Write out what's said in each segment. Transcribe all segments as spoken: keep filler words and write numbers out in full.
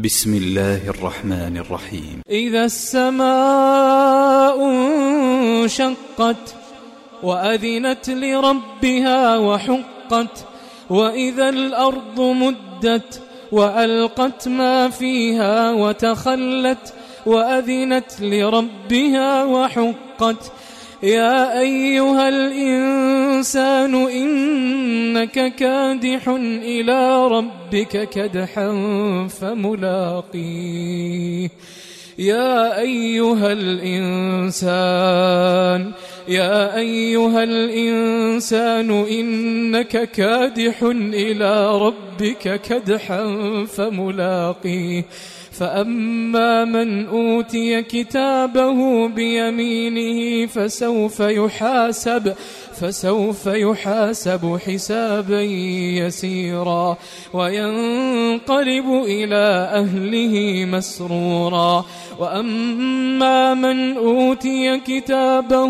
بسم الله الرحمن الرحيم. إذا السماء انشقت وأذنت لربها وحقت وإذا الأرض مدت وألقت ما فيها وتخلت وأذنت لربها وحقت يا أيها الإنسان إنك كادح إلى ربك كدحا فملاقيه يا أيها الإنسان يا أيها الإنسان إنك كادح إلى ربك كدحا فملاقيه فأما من أوتي كتابه بيمينه فسوف يحاسب فسوف يحاسب حسابا يسيرا وينقلب إلى أهله مسرورا وأما من أوتي كتابه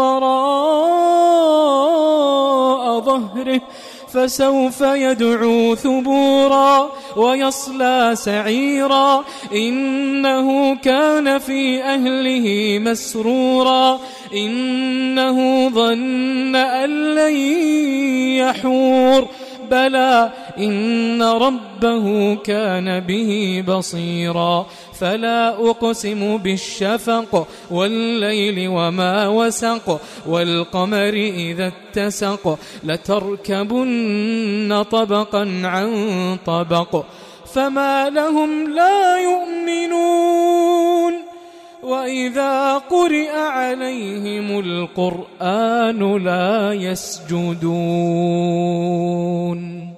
وراء ظهره فسوف يدعو ثبورا ويصلى سعيرا إنه كان في أهله مسرورا إنه ظن أن لن يحور بلى إن ربه كان به بصيرا فلا أقسم بالشفق والليل وما وسق والقمر إذا اتسق لتركبن طبقا عن طبق فما لهم لا يؤمنون وإذا قرئ عليهم القرآن لا يسجدون.